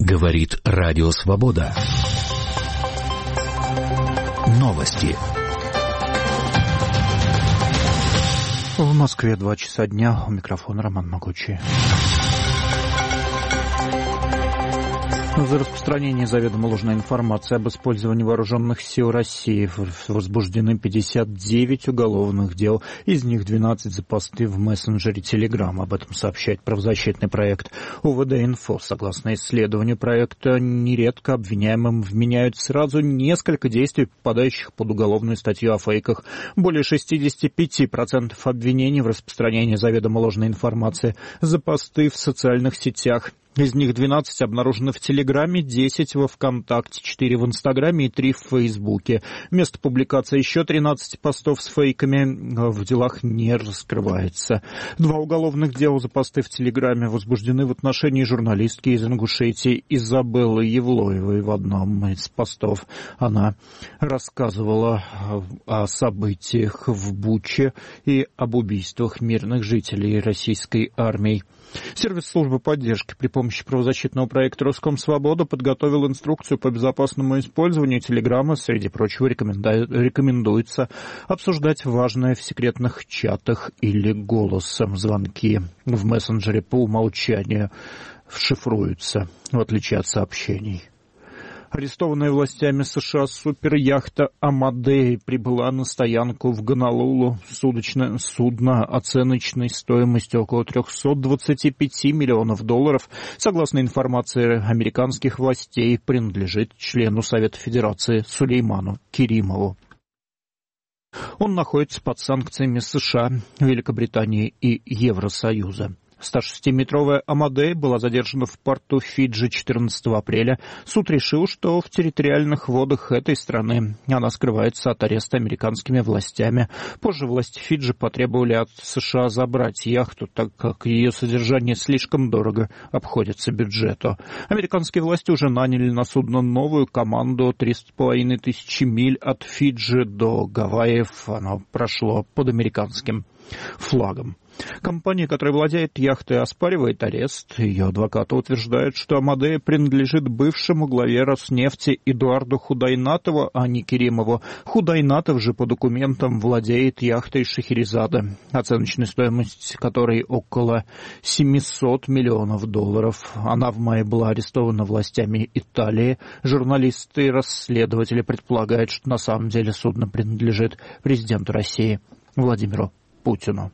Говорит Радио Свобода. Новости. В Москве 2 часа дня. У микрофона Роман Могучий. За распространение заведомо ложной информации об использовании вооруженных сил России возбуждены 59 уголовных дел, из них 12 за посты в мессенджере Telegram. Об этом сообщает правозащитный проект УВД-Инфо. Согласно исследованию проекта, нередко обвиняемым вменяют сразу несколько действий, попадающих под уголовную статью о фейках. Более 65% обвинений в распространении заведомо ложной информации за посты в социальных сетях. Из них 12 обнаружены в Телеграме, 10 во ВКонтакте, 4 в Инстаграме и 3 в Фейсбуке. Место публикации еще 13 постов с фейками в делах не раскрывается. 2 уголовных дела за посты в Телеграме возбуждены в отношении журналистки из Ингушетии Изабеллы Евлоевой. В одном из постов она рассказывала о событиях в Буче и об убийствах мирных жителей российской армии. Сервис службы поддержки при помощи правозащитного проекта «Роскомсвобода» подготовил инструкцию по безопасному использованию Телеграма. Среди прочего, рекомендуется обсуждать важное в секретных чатах или голосом. Звонки в мессенджере по умолчанию шифруются, в отличие от сообщений. Арестованная властями США суперяхта «Амадей» прибыла на стоянку в Гонолулу. Судно оценочной стоимостью около $325 миллионов. Согласно информации американских властей, принадлежит члену Совета Федерации Сулейману Керимову. Он находится под санкциями США, Великобритании и Евросоюза. 106-метровая «Амадей» была задержана в порту Фиджи 14 апреля. Суд решил, что в территориальных водах этой страны она скрывается от ареста американскими властями. Позже власти Фиджи потребовали от США забрать яхту, так как ее содержание слишком дорого обходится бюджету. Американские власти уже наняли на судно новую команду. 3,5 тысячи миль от Фиджи до Гавайев оно прошло под американским флагом. Компания, которая владеет яхтой, оспаривает арест. Ее адвокаты утверждают, что «Амадея» принадлежит бывшему главе Роснефти Эдуарду Худайнатову, а не Керимову. Худайнатов же по документам владеет яхтой «Шахерезада», оценочная стоимость которой около $700 миллионов. Она в мае была арестована властями Италии. Журналисты и расследователи предполагают, что на самом деле судно принадлежит президенту России Владимиру Путину.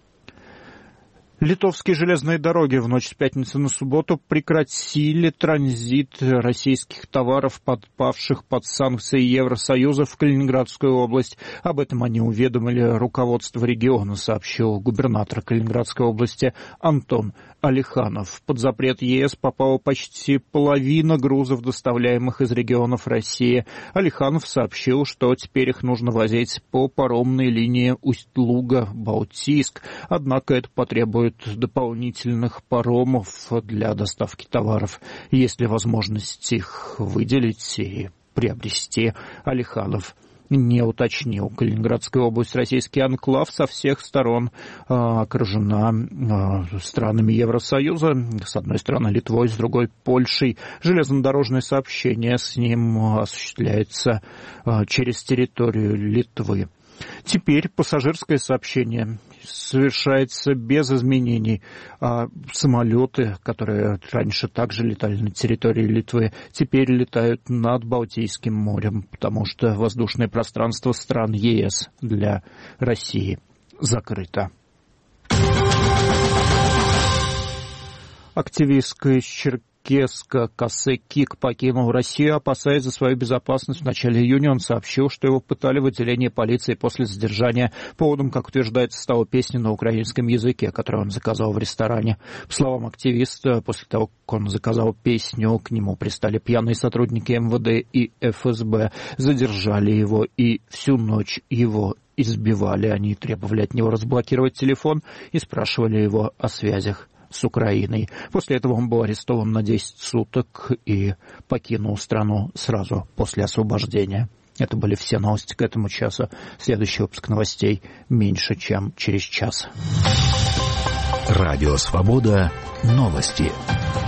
Литовские железные дороги в ночь с пятницы на субботу прекратили транзит российских товаров, подпавших под санкции Евросоюза, в Калининградскую область. Об этом они уведомили руководство региона, сообщил губернатор Калининградской области Антон Алиханов. Под запрет ЕС попала почти половина грузов, доставляемых из регионов России. Алиханов сообщил, что теперь их нужно возить по паромной линии Усть-Луга-Балтийск, однако это потребует дополнительных паромов для доставки товаров. Есть ли возможность их выделить и приобрести, Алиханов не уточнил. Калининградская область, российский анклав, со всех сторон окружена странами Евросоюза. С одной стороны Литвой, с другой Польшей. Железнодорожное сообщение с ним осуществляется через территорию Литвы. Теперь пассажирское сообщение совершается без изменений. Самолеты, которые раньше также летали на территории Литвы, теперь летают над Балтийским морем, потому что воздушное пространство стран ЕС для России закрыто. Активистка из Черкесска Касе Кик покинул Россию, опасаясь за свою безопасность. В начале июня он сообщил, что его пытали в отделении полиции после задержания. Поводом, как утверждается, стала песня на украинском языке, которую он заказал в ресторане. По словам активиста, после того, как он заказал песню, к нему пристали пьяные сотрудники МВД и ФСБ, задержали его и всю ночь его избивали. Они требовали от него разблокировать телефон и спрашивали его о связях с Украиной. После этого он был арестован на 10 суток и покинул страну сразу после освобождения. Это были все новости к этому часу. Следующий выпуск новостей меньше, чем через час. Радио Свобода. Новости.